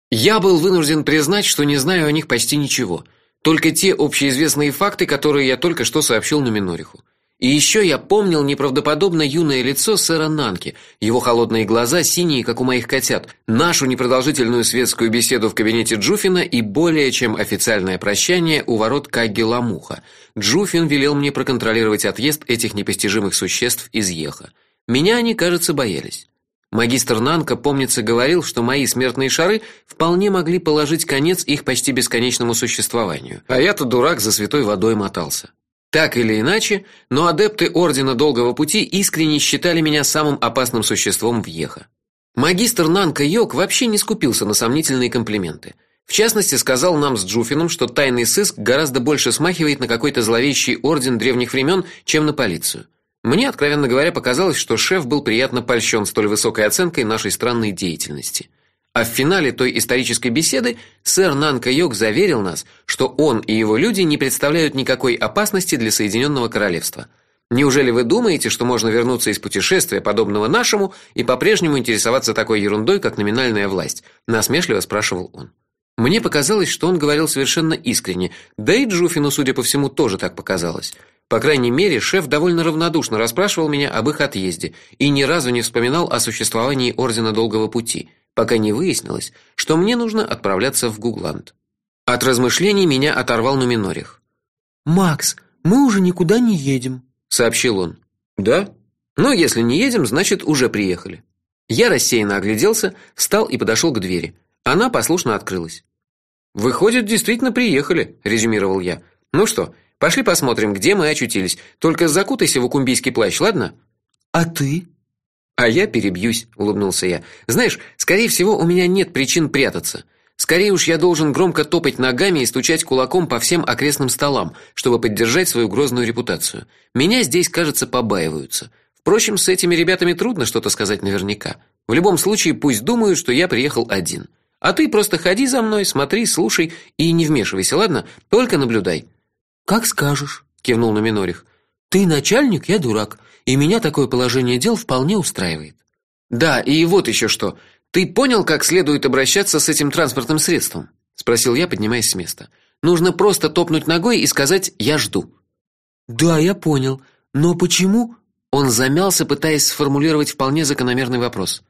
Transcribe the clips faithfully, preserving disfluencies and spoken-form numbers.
Я был вынужден признать, что не знаю о них почти ничего, только те общеизвестные факты, которые я только что сообщил Нуминориху. И еще я помнил неправдоподобно юное лицо сэра Нанки, его холодные глаза, синие, как у моих котят, нашу непродолжительную светскую беседу в кабинете Джуфина и более чем официальное прощание у ворот Кагги-Ламуха. Джуфин велел мне проконтролировать отъезд этих непостижимых существ из Йеха. Меня они, кажется, боялись. Магистр Нанка, помнится, говорил, что мои смертные шары вполне могли положить конец их почти бесконечному существованию. А я-то дурак за святой водой мотался. Так или иначе, но адепты Ордена Долгого Пути искренне считали меня самым опасным существом в Йеха. Магистр Нанка Йог вообще не скупился на сомнительные комплименты. В частности, сказал нам с Джуфином, что тайный сыск гораздо больше смахивает на какой-то зловещий орден древних времен, чем на полицию. Мне, откровенно говоря, показалось, что шеф был приятно польщен столь высокой оценкой нашей странной деятельности. А в финале той исторической беседы сэр Нанка Йог заверил нас, что он и его люди не представляют никакой опасности для Соединенного Королевства. Неужели вы думаете, что можно вернуться из путешествия, подобного нашему, и по-прежнему интересоваться такой ерундой, как номинальная власть? Насмешливо спрашивал он. Мне показалось, что он говорил совершенно искренне, да и Джуфину, судя по всему, тоже так показалось. По крайней мере, шеф довольно равнодушно расспрашивал меня об их отъезде и ни разу не вспоминал о существовании Ордена Долгого Пути, пока не выяснилось, что мне нужно отправляться в Гугланд. От размышлений меня оторвал Нуминорих. «Макс, мы уже никуда не едем», — сообщил он. «Да? Ну, если не едем, значит, уже приехали». Я рассеянно огляделся, встал и подошел к двери. Она послушно открылась. «Выходит, действительно приехали», — резюмировал я. «Ну что, пошли посмотрим, где мы очутились. Только закутайся в укумбийский плащ, ладно?» «А ты?» «А я перебьюсь», — улыбнулся я. «Знаешь, скорее всего, у меня нет причин прятаться. Скорее уж я должен громко топать ногами и стучать кулаком по всем окрестным столам, чтобы поддержать свою грозную репутацию. Меня здесь, кажется, побаиваются. Впрочем, с этими ребятами трудно что-то сказать наверняка. В любом случае, пусть думают, что я приехал один. А ты просто ходи за мной, смотри, слушай и не вмешивайся, ладно? Только наблюдай». «Как скажешь», — кивнул Нуминорих. «Ты начальник, я дурак, и меня такое положение дел вполне устраивает». «Да, и вот еще что. Ты понял, как следует обращаться с этим транспортным средством?» — спросил я, поднимаясь с места. «Нужно просто топнуть ногой и сказать «я жду». «Да, я понял. Но почему?» Он замялся, пытаясь сформулировать вполне закономерный вопрос.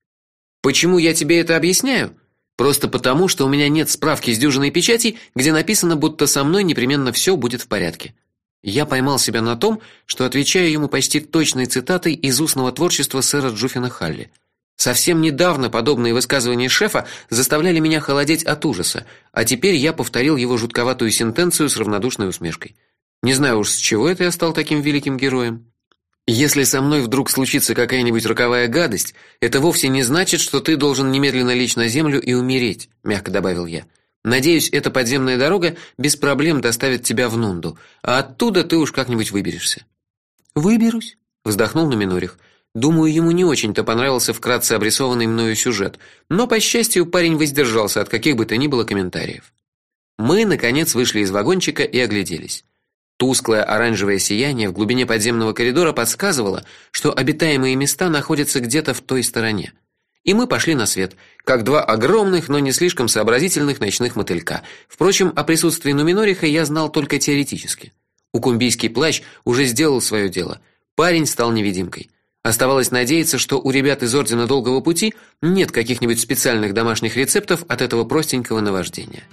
«Почему я тебе это объясняю? Просто потому, что у меня нет справки с дюжиной печатей, где написано, будто со мной непременно все будет в порядке». Я поймал себя на том, что отвечаю ему почти точной цитатой из устного творчества сэра Джуфина Халли. Совсем недавно подобные высказывания шефа заставляли меня холодеть от ужаса, а теперь я повторил его жутковатую сентенцию с равнодушной усмешкой. Не знаю уж, с чего это я стал таким великим героем. Если со мной вдруг случится какая-нибудь роковая гадость, это вовсе не значит, что ты должен немедленно лечь на землю и умереть, мягко добавил я. Надеюсь, эта подземная дорога без проблем доставит тебя в Нунду, а оттуда ты уж как-нибудь выберешься. Выберусь, вздохнул Нуминорих. Думаю, ему не очень-то понравился вкратце обрисованный мною сюжет, но по счастью, парень воздержался от каких бы то ни было комментариев. Мы наконец вышли из вагончика и огляделись. Тусклое оранжевое сияние в глубине подземного коридора подсказывало, что обитаемые места находятся где-то в той стороне. И мы пошли на свет, как два огромных, но не слишком сообразительных ночных мотылька. Впрочем, о присутствии Нуминориха я знал только теоретически. Укумбийский плащ уже сделал свое дело. Парень стал невидимкой. Оставалось надеяться, что у ребят из Ордена Долгого Пути нет каких-нибудь специальных домашних рецептов от этого простенького наваждения.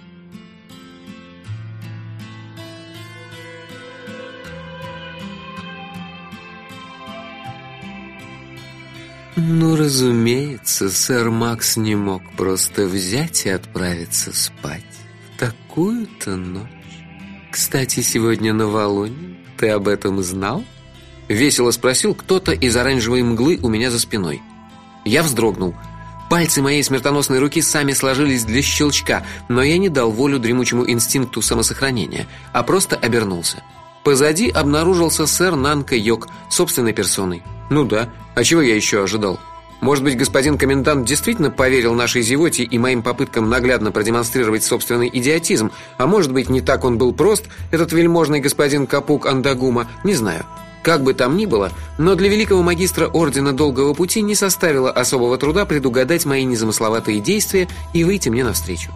Ну, разумеется, сэр Макс не мог просто взять и отправиться спать в такую-то ночь. Кстати, сегодня новолуние. Ты об этом знал? Весело спросил кто-то из оранжевой мглы у меня за спиной. Я вздрогнул. Пальцы моей смертоносной руки сами сложились для щелчка, но я не дал волю дремучему инстинкту самосохранения, а просто обернулся. Позади обнаружился сэр Нанка Йог собственной персоной. Ну да, а чего я еще ожидал? Может быть, господин комендант действительно поверил нашей зевоте и моим попыткам наглядно продемонстрировать собственный идиотизм, а может быть, не так он был прост, этот вельможный господин Капук Андагума, не знаю. Как бы там ни было, но для великого магистра Ордена Долгого Пути не составило особого труда предугадать мои незамысловатые действия и выйти мне навстречу.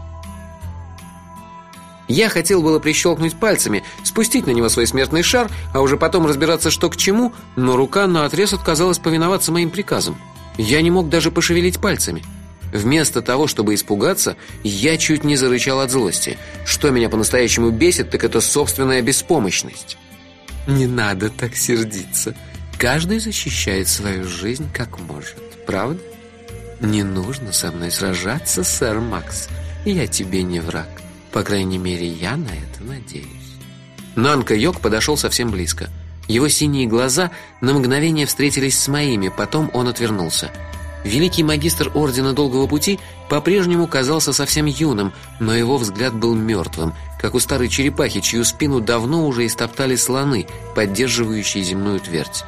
Я хотел было прищелкнуть пальцами, спустить на него свой смертный шар, а уже потом разбираться, что к чему, но рука наотрез отказалась повиноваться моим приказам. Я не мог даже пошевелить пальцами. Вместо того, чтобы испугаться, я чуть не зарычал от злости. Что меня по-настоящему бесит, так это собственная беспомощность. Не надо так сердиться. Каждый защищает свою жизнь как может, правда? Не нужно со мной сражаться, сэр Макс. Я тебе не враг. По крайней мере, я на это надеюсь. Нанка Йог подошел совсем близко. Его синие глаза на мгновение встретились с моими, потом он отвернулся. Великий магистр Ордена Долгого Пути по-прежнему казался совсем юным, но его взгляд был мертвым, как у старой черепахи, чью спину давно уже истоптали слоны, поддерживающие земную твердь.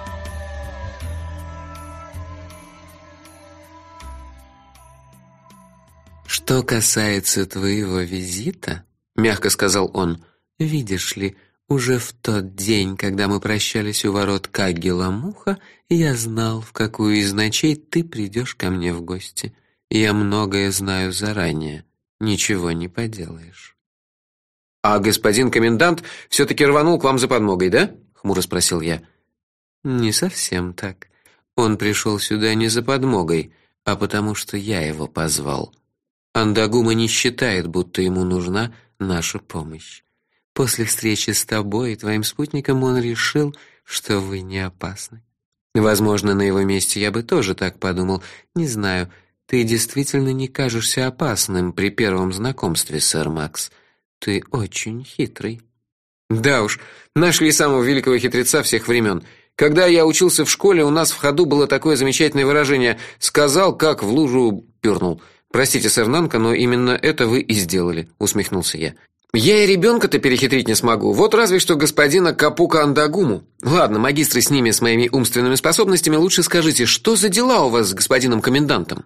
«Что касается твоего визита, — мягко сказал он, — видишь ли, уже в тот день, когда мы прощались у ворот Каггела-Муха, я знал, в какую из ночей ты придешь ко мне в гости. Я многое знаю заранее, ничего не поделаешь». «А господин комендант все-таки рванул к вам за подмогой, да?» — хмуро спросил я. «Не совсем так. Он пришел сюда не за подмогой, а потому что я его позвал. Андагума не считает, будто ему нужна наша помощь. После встречи с тобой и твоим спутником он решил, что вы не опасны. Возможно, на его месте я бы тоже так подумал. Не знаю, ты действительно не кажешься опасным при первом знакомстве, сэр Макс. Ты очень хитрый». «Да уж, нашли самого великого хитреца всех времен. Когда я учился в школе, у нас в ходу было такое замечательное выражение: «сказал, как в лужу пернул». «Простите, сэр Нанка, но именно это вы и сделали», — усмехнулся я. «Я и ребенка-то перехитрить не смогу, вот разве что господина Капука Андагуму. Ладно, магистры с ними, с моими умственными способностями, лучше скажите, что за дела у вас с господином комендантом?»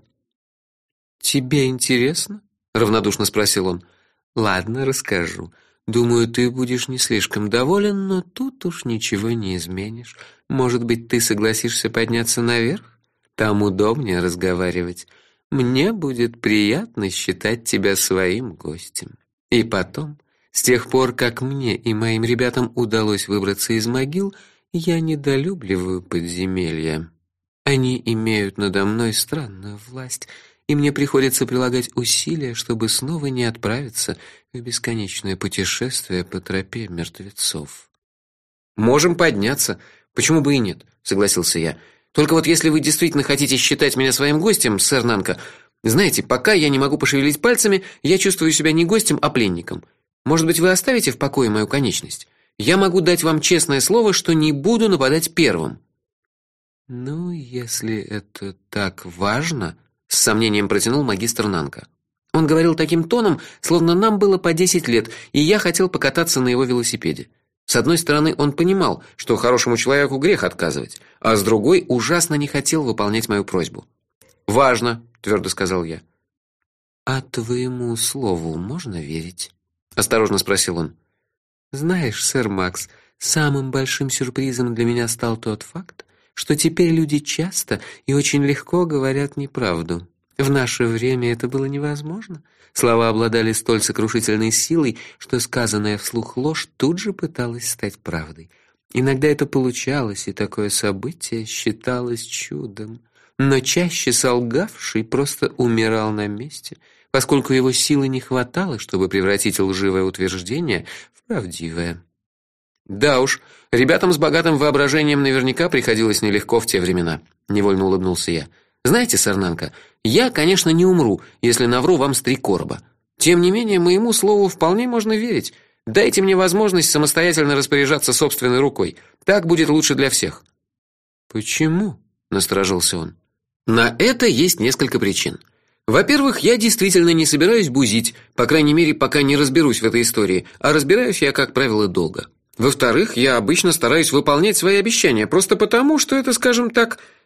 «Тебе интересно?» — равнодушно спросил он. «Ладно, расскажу. Думаю, ты будешь не слишком доволен, но тут уж ничего не изменишь. Может быть, ты согласишься подняться наверх? Там удобнее разговаривать. Мне будет приятно считать тебя своим гостем. И потом, с тех пор, как мне и моим ребятам удалось выбраться из могил, я недолюбливаю подземелья. Они имеют надо мной странную власть, и мне приходится прилагать усилия, чтобы снова не отправиться в бесконечное путешествие по тропе мертвецов». «Можем подняться. Почему бы и нет?» — согласился я. «Только вот если вы действительно хотите считать меня своим гостем, сэр Нанка, знаете, пока я не могу пошевелить пальцами, я чувствую себя не гостем, а пленником. Может быть, вы оставите в покое мою конечность? Я могу дать вам честное слово, что не буду нападать первым». «Ну, если это так важно», — с сомнением протянул магистр Нанка. Он говорил таким тоном, словно нам было по десять лет, и я хотел покататься на его велосипеде. С одной стороны, он понимал, что хорошему человеку грех отказывать, а с другой ужасно не хотел выполнять мою просьбу. «Важно», — твердо сказал я. «А твоему слову можно верить?» — осторожно спросил он. «Знаешь, сэр Макс, самым большим сюрпризом для меня стал тот факт, что теперь люди часто и очень легко говорят неправду. В наше время это было невозможно. Слова обладали столь сокрушительной силой, что сказанная вслух ложь тут же пыталась стать правдой. Иногда это получалось, и такое событие считалось чудом. Но чаще солгавший просто умирал на месте, поскольку его силы не хватало, чтобы превратить лживое утверждение в правдивое». «Да уж, ребятам с богатым воображением наверняка приходилось нелегко в те времена», — невольно улыбнулся я. «Знаете, сэр Нанка, я, конечно, не умру, если навру вам с три короба. Тем не менее, моему слову вполне можно верить. Дайте мне возможность самостоятельно распоряжаться собственной рукой. Так будет лучше для всех». «Почему?» — насторожился он. «На это есть несколько причин. Во-первых, я действительно не собираюсь бузить, по крайней мере, пока не разберусь в этой истории, а разбираюсь я, как правило, долго. Во-вторых, я обычно стараюсь выполнять свои обещания, просто потому, что это, скажем так,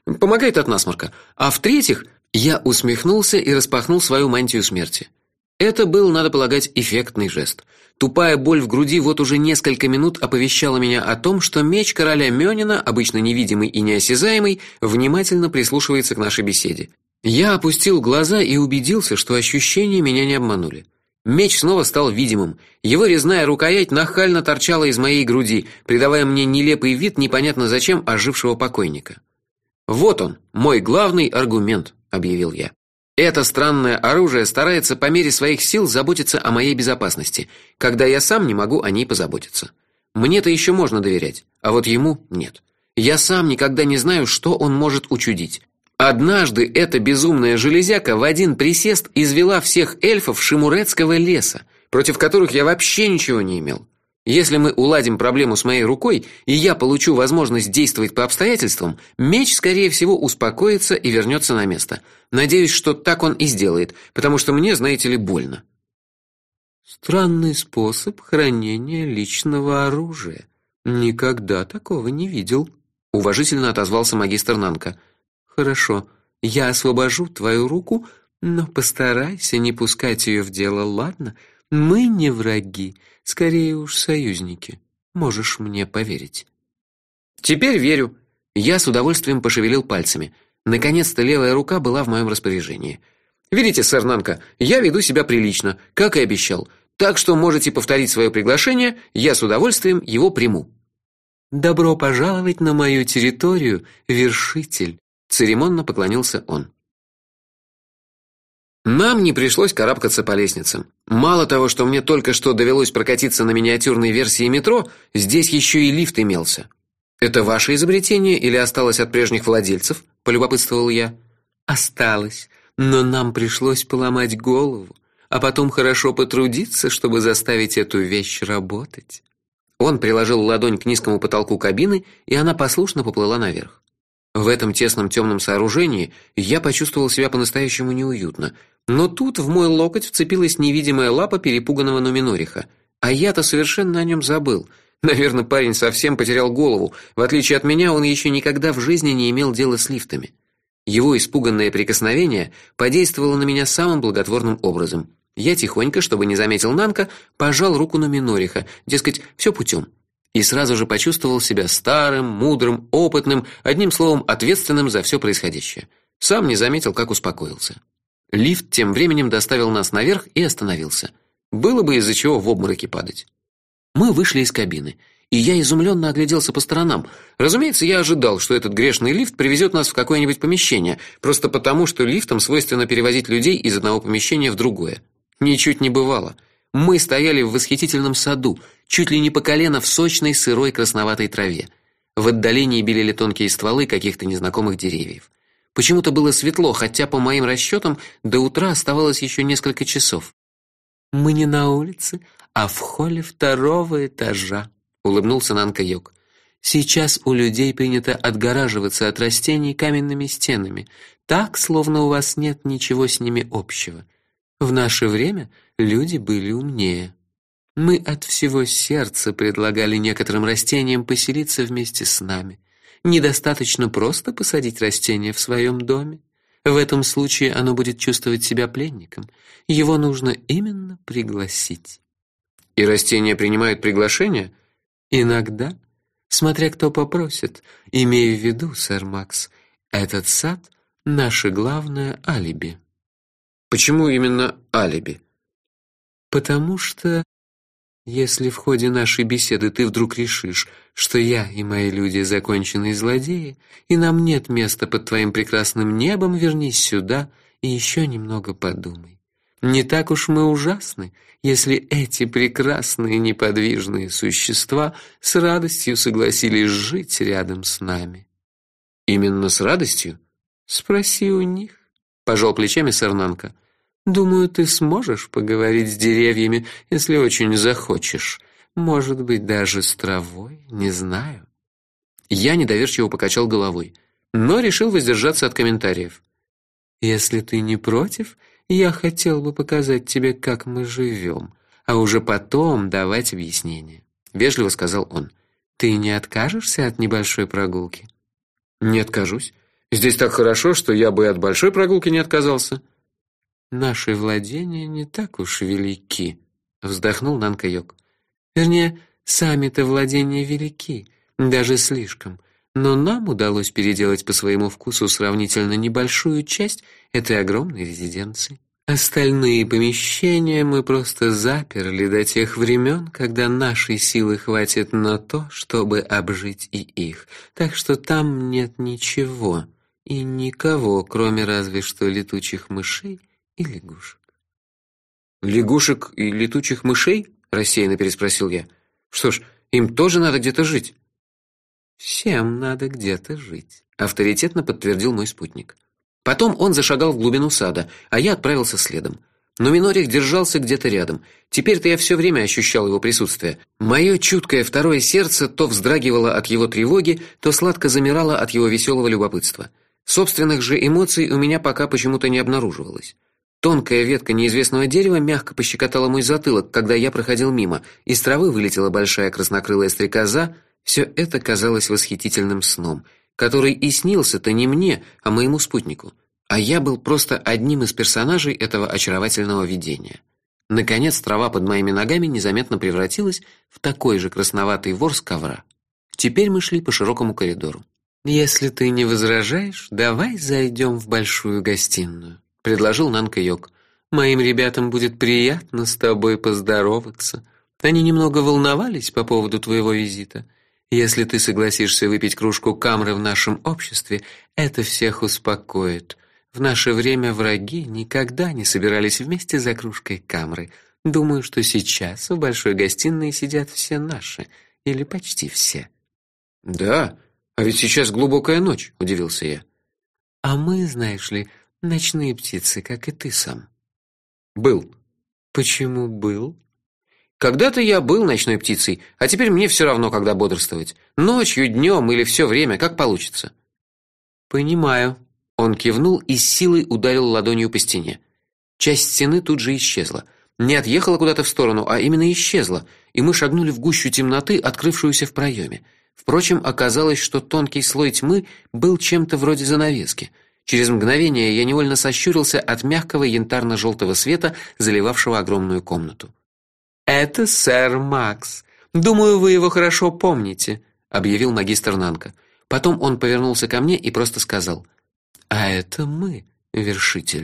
помогает от насморка. А в-третьих, я усмехнулся и распахнул свою мантию смерти. Это был, надо полагать, эффектный жест. Тупая боль в груди вот уже несколько минут оповещала меня о том, что меч короля Мёнина, обычно невидимый и неосязаемый, внимательно прислушивается к нашей беседе. Я опустил глаза и убедился, что ощущения меня не обманули. Меч снова стал видимым. Его резная рукоять нахально торчала из моей груди, придавая мне нелепый вид непонятно зачем ожившего покойника. Вот он, мой главный аргумент, объявил я. Это странное оружие старается по мере своих сил заботиться о моей безопасности, когда я сам не могу о ней позаботиться. Мне-то еще можно доверять, а вот ему нет. Я сам никогда не знаю, что он может учудить. Однажды эта безумная железяка в один присест извела всех эльфов Шимурецкого леса, против которых я вообще ничего не имел. Если мы уладим проблему с моей рукой, и я получу возможность действовать по обстоятельствам, меч, скорее всего, успокоится и вернется на место. Надеюсь, что так он и сделает, потому что мне, знаете ли, больно. Странный способ хранения личного оружия. Никогда такого не видел, уважительно отозвался магистр Нанка. Хорошо, я освобожу твою руку, но постарайся не пускать ее в дело, ладно? Мы не враги. Скорее уж союзники. Можешь мне поверить. Теперь верю. Я с удовольствием пошевелил пальцами. Наконец-то левая рука была в моем распоряжении. Видите, сэр Нанка, я веду себя прилично, как и обещал. Так что можете повторить свое приглашение, я с удовольствием его приму. Добро пожаловать на мою территорию, вершитель, церемонно поклонился он. Нам не пришлось карабкаться по лестницам. Мало того, что мне только что довелось прокатиться на миниатюрной версии метро, здесь еще и лифт имелся. Это ваше изобретение или осталось от прежних владельцев? Полюбопытствовал я. Осталось, но нам пришлось поломать голову, а потом хорошо потрудиться, чтобы заставить эту вещь работать. Он приложил ладонь к низкому потолку кабины, и она послушно поплыла наверх. В этом тесном темном сооружении я почувствовал себя по-настоящему неуютно. Но тут в мой локоть вцепилась невидимая лапа перепуганного Нуминориха, а я-то совершенно о нем забыл. Наверное, парень совсем потерял голову. В отличие от меня, он еще никогда в жизни не имел дела с лифтами. Его испуганное прикосновение подействовало на меня самым благотворным образом. Я тихонько, чтобы не заметил Нанка, пожал руку Нуминориха, дескать, все путем. И сразу же почувствовал себя старым, мудрым, опытным, одним словом, ответственным за все происходящее. Сам не заметил, как успокоился. Лифт тем временем доставил нас наверх и остановился. Было бы из-за чего в обмороке падать. Мы вышли из кабины, и я изумленно огляделся по сторонам. Разумеется, я ожидал, что этот грешный лифт привезет нас в какое-нибудь помещение, просто потому, что лифтам свойственно перевозить людей из одного помещения в другое. Ничуть не бывало. Мы стояли в восхитительном саду, чуть ли не по колено в сочной сырой красноватой траве. В отдалении белели тонкие стволы каких-то незнакомых деревьев. Почему-то было светло, хотя по моим расчетам до утра оставалось еще несколько часов. Мы не на улице, а в холле второго этажа, улыбнулся Нанка-Йог. Сейчас у людей принято отгораживаться от растений каменными стенами, так, словно у вас нет ничего с ними общего. В наше время люди были умнее. Мы от всего сердца предлагали некоторым растениям поселиться вместе с нами. Недостаточно просто посадить растение в своем доме. В этом случае оно будет чувствовать себя пленником. Его нужно именно пригласить. И растения принимают приглашение? Иногда, смотря кто попросит. Имею в виду, сэр Макс, этот сад — наше главное алиби. Почему именно алиби? Потому что если в ходе нашей беседы ты вдруг решишь, что я и мои люди законченные злодеи, и нам нет места под твоим прекрасным небом, вернись сюда и еще немного подумай. Не так уж мы ужасны, если эти прекрасные неподвижные существа с радостью согласились жить рядом с нами. Именно с радостью? Спроси у них, пожал плечами сэр Нанка. Думаю, ты сможешь поговорить с деревьями, если очень захочешь. Может быть, даже с травой, не знаю. Я недоверчиво покачал головой, но решил воздержаться от комментариев. Если ты не против, я хотел бы показать тебе, как мы живем, а уже потом давать объяснения, вежливо сказал он. Ты не откажешься от небольшой прогулки? Не откажусь. Здесь так хорошо, что я бы и от большой прогулки не отказался. Наши владения не так уж велики, вздохнул Нанка-Йог. Вернее, сами-то владения велики, даже слишком. Но нам удалось переделать по своему вкусу сравнительно небольшую часть этой огромной резиденции. Остальные помещения мы просто заперли до тех времен, когда нашей силы хватит на то, чтобы обжить и их. Так что там нет ничего и никого, кроме разве что летучих мышей и лягушек. Лягушек и летучих мышей? Рассеянно переспросил я. Что ж, им тоже надо где-то жить. Всем надо где-то жить, авторитетно подтвердил мой спутник. Потом он зашагал в глубину сада, а я отправился следом. Но Минорих держался где-то рядом. Теперь-то я все время ощущал его присутствие. Мое чуткое второе сердце то вздрагивало от его тревоги, то сладко замирало от его веселого любопытства. Собственных же эмоций у меня пока почему-то не обнаруживалось. Тонкая ветка неизвестного дерева мягко пощекотала мой затылок, когда я проходил мимо. Из травы вылетела большая краснокрылая стрекоза. Все это казалось восхитительным сном, который и снился-то не мне, а моему спутнику. А я был просто одним из персонажей этого очаровательного видения. Наконец трава под моими ногами незаметно превратилась в такой же красноватый ворс ковра. Теперь мы шли по широкому коридору. Если ты не возражаешь, давай зайдем в большую гостиную, предложил Нанка-Йог. Моим ребятам будет приятно с тобой поздороваться. Они немного волновались по поводу твоего визита. Если ты согласишься выпить кружку камры в нашем обществе, это всех успокоит. В наше время враги никогда не собирались вместе за кружкой камры. Думаю, что сейчас в большой гостиной сидят все наши, или почти все. Да, а ведь сейчас глубокая ночь, удивился я. А мы, знаешь ли, ночные птицы, как и ты сам. Был. Почему был? Когда-то я был ночной птицей, а теперь мне все равно, когда бодрствовать. Ночью, днем или все время, как получится. Понимаю. Он кивнул и с силой ударил ладонью по стене. Часть стены тут же исчезла. Не отъехала куда-то в сторону, а именно исчезла, и мы шагнули в гущу темноты, открывшуюся в проеме. Впрочем, оказалось, что тонкий слой тьмы был чем-то вроде занавески. Через мгновение я невольно сощурился от мягкого янтарно-желтого света, заливавшего огромную комнату. Это сэр Макс. Думаю, вы его хорошо помните, объявил магистр Нанка. Потом он повернулся ко мне и просто сказал: а это мы, вершитель.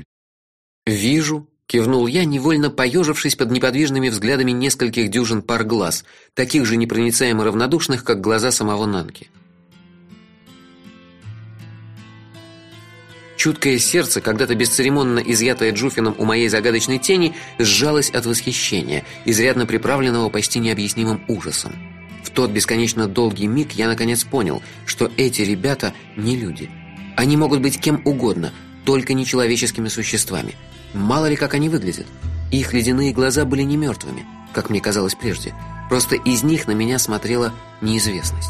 Вижу, кивнул я, невольно поежившись под неподвижными взглядами нескольких дюжин пар глаз, таких же непроницаемо равнодушных, как глаза самого Нанки. Чуткое сердце, когда-то бесцеремонно изъятое Джуфином у моей загадочной тени, сжалось от восхищения, изрядно приправленного почти необъяснимым ужасом. В тот бесконечно долгий миг я наконец понял, что эти ребята не люди. Они могут быть кем угодно, только не человеческими существами. Мало ли как они выглядят. Их ледяные глаза были не мертвыми, как мне казалось прежде. Просто из них на меня смотрела неизвестность.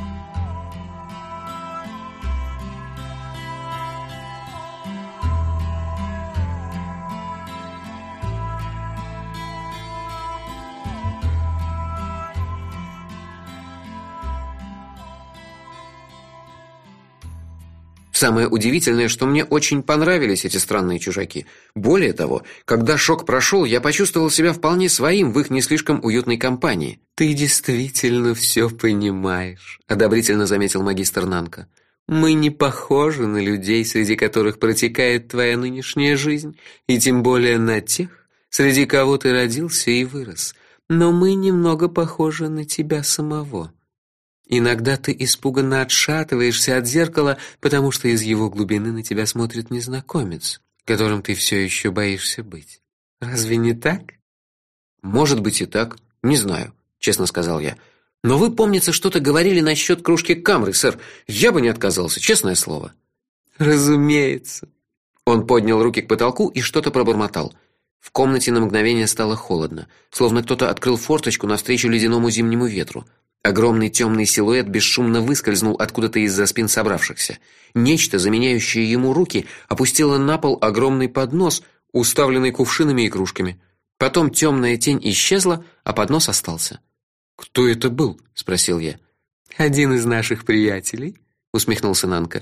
Самое удивительное, что мне очень понравились эти странные чужаки. Более того, когда шок прошел, я почувствовал себя вполне своим в их не слишком уютной компании. Ты действительно все понимаешь, одобрительно заметил магистр Нанка. Мы не похожи на людей, среди которых протекает твоя нынешняя жизнь, и тем более на тех, среди кого ты родился и вырос. Но мы немного похожи на тебя самого. Иногда ты испуганно отшатываешься от зеркала, потому что из его глубины на тебя смотрит незнакомец, которым ты все еще боишься быть. Разве не так? Может быть и так, не знаю, честно сказал я. Но вы, помнится, что-то говорили насчет кружки камры, сэр. Я бы не отказался, честное слово. Разумеется. Он поднял руки к потолку и что-то пробормотал. В комнате на мгновение стало холодно, словно кто-то открыл форточку навстречу ледяному зимнему ветру. Огромный темный силуэт бесшумно выскользнул откуда-то из-за спин собравшихся. Нечто, заменяющее ему руки, опустило на пол огромный поднос, уставленный кувшинами и кружками. Потом темная тень исчезла, а поднос остался. Кто это был? Спросил я. Один из наших приятелей, усмехнулся Нанка.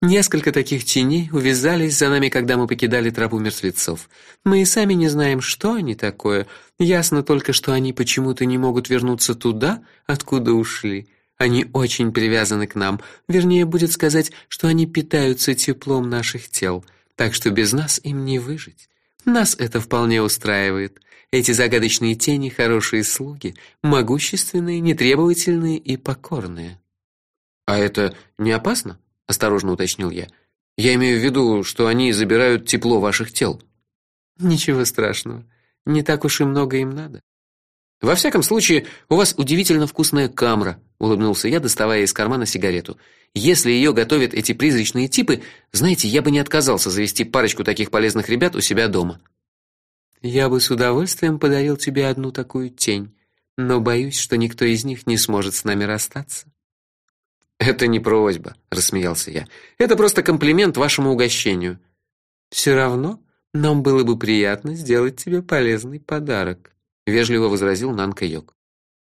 Несколько таких теней увязались за нами, когда мы покидали тропу мертвецов. Мы и сами не знаем, что они такое. Ясно только, что они почему-то не могут вернуться туда, откуда ушли. Они очень привязаны к нам. Вернее, будет сказать, что они питаются теплом наших тел, так что без нас им не выжить. Нас это вполне устраивает. Эти загадочные тени хорошие слуги, могущественные, нетребовательные и покорные. А это не опасно? Осторожно уточнил я. Я имею в виду, что они забирают тепло ваших тел. Ничего страшного. Не так уж и много им надо. Во всяком случае, у вас удивительно вкусная камра, улыбнулся я, доставая из кармана сигарету. Если ее готовят эти призрачные типы, знаете, я бы не отказался завести парочку таких полезных ребят у себя дома. Я бы с удовольствием подарил тебе одну такую тень, но боюсь, что никто из них не сможет с нами расстаться. Это не просьба, рассмеялся я. Это просто комплимент вашему угощению. Все равно нам было бы приятно сделать тебе полезный подарок, вежливо возразил Нанка Йог.